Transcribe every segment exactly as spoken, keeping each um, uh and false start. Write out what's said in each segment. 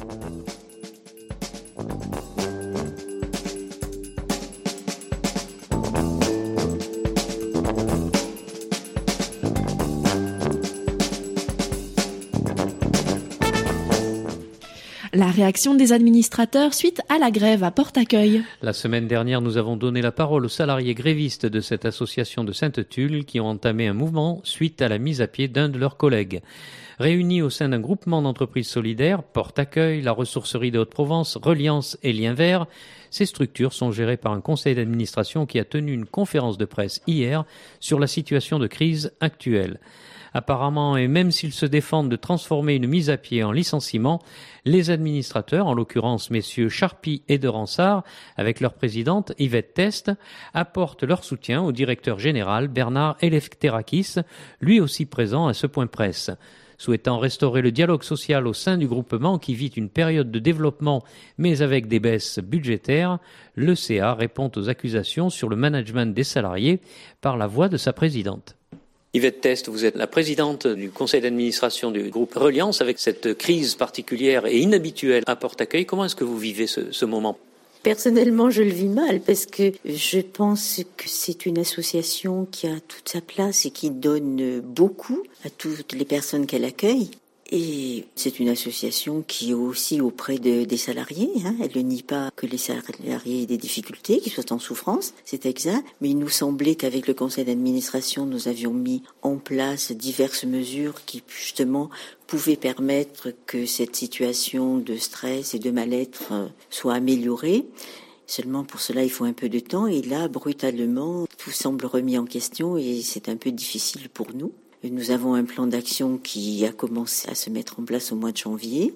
La réaction des administrateurs suite à la grève à Porte-Accueil. La semaine dernière, nous avons donné la parole aux salariés grévistes de cette association de Sainte-Tulle qui ont entamé un mouvement suite à la mise à pied d'un de leurs collègues. Réunis au sein d'un groupement d'entreprises solidaires, Porte-Accueil, la ressourcerie de Haute-Provence, Reliance et Liens Verts, ces structures sont gérées par un conseil d'administration qui a tenu une conférence de presse hier sur la situation de crise actuelle. Apparemment, et même s'ils se défendent de transformer une mise à pied en licenciement, les administrateurs, en l'occurrence messieurs Charpy et de Ransard, avec leur présidente Yvette Teste, apportent leur soutien au directeur général Bernard Eleftherakis, lui aussi présent à ce point presse. Souhaitant restaurer le dialogue social au sein du groupement qui vit une période de développement mais avec des baisses budgétaires, le C A répond aux accusations sur le management des salariés par la voix de sa présidente. Yvette Teste, vous êtes la présidente du conseil d'administration du groupe Reliance avec cette crise particulière et inhabituelle à Porte-Accueil. Comment est-ce que vous vivez ce, ce moment ? Personnellement, je le vis mal parce que je pense que c'est une association qui a toute sa place et qui donne beaucoup à toutes les personnes qu'elle accueille. Et c'est une association qui est aussi auprès de, des salariés. Hein. Elle ne nie pas que les salariés aient des difficultés, qu'ils soient en souffrance, c'est exact. Mais il nous semblait qu'avec le conseil d'administration, nous avions mis en place diverses mesures qui justement pouvaient permettre que cette situation de stress et de mal-être soit améliorée. Seulement pour cela, il faut un peu de temps. Et là, brutalement, tout semble remis en question et c'est un peu difficile pour nous. Nous avons un plan d'action qui a commencé à se mettre en place au mois de janvier.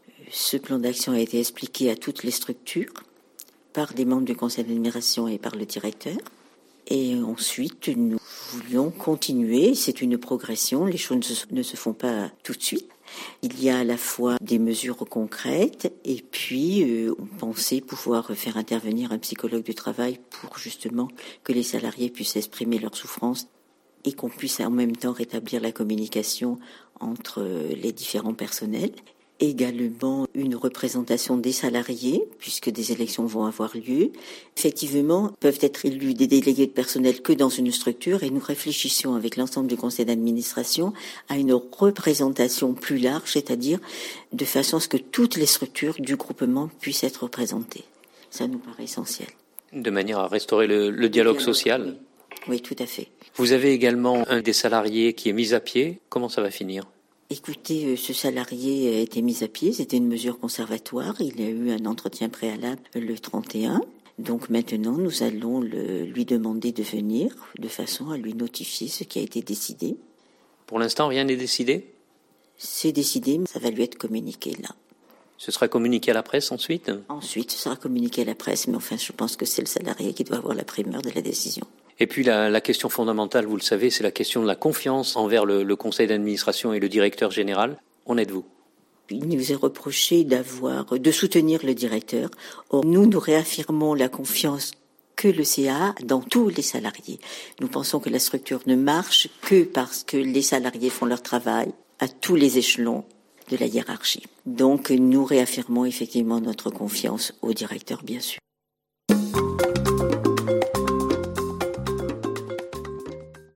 Ce plan d'action a été expliqué à toutes les structures par des membres du conseil d'administration et par le directeur. Et ensuite, nous voulions continuer. C'est une progression. Les choses ne se font pas tout de suite. Il y a à la fois des mesures concrètes et puis euh, on pensait pouvoir faire intervenir un psychologue du travail pour justement que les salariés puissent exprimer leur souffrance et qu'on puisse en même temps rétablir la communication entre les différents personnels. Également une représentation des salariés, puisque des élections vont avoir lieu. Effectivement, peuvent être élus des délégués de personnel que dans une structure, et nous réfléchissons avec l'ensemble du conseil d'administration à une représentation plus large, c'est-à-dire de façon à ce que toutes les structures du groupement puissent être représentées. Ça nous paraît essentiel. De manière à restaurer le, le dialogue social. Oui. Oui, tout à fait. Vous avez également un des salariés qui est mis à pied. Comment ça va finir ? Écoutez, ce salarié a été mis à pied. C'était une mesure conservatoire. Il a eu un entretien préalable le trente et un. Donc maintenant, nous allons le, lui demander de venir de façon à lui notifier ce qui a été décidé. Pour l'instant, rien n'est décidé ? C'est décidé, mais ça va lui être communiqué là. Ce sera communiqué à la presse ensuite ? Ensuite, ce sera communiqué à la presse, mais enfin, je pense que c'est le salarié qui doit avoir la primeur de la décision. Et puis la, la question fondamentale, vous le savez, c'est la question de la confiance envers le, le conseil d'administration et le directeur général. En êtes-vous ? Il nous est reproché d'avoir, de soutenir le directeur. Or, nous, nous réaffirmons la confiance que le C A a dans tous les salariés. Nous pensons que la structure ne marche que parce que les salariés font leur travail à tous les échelons de la hiérarchie. Donc, nous réaffirmons effectivement notre confiance au directeur, bien sûr.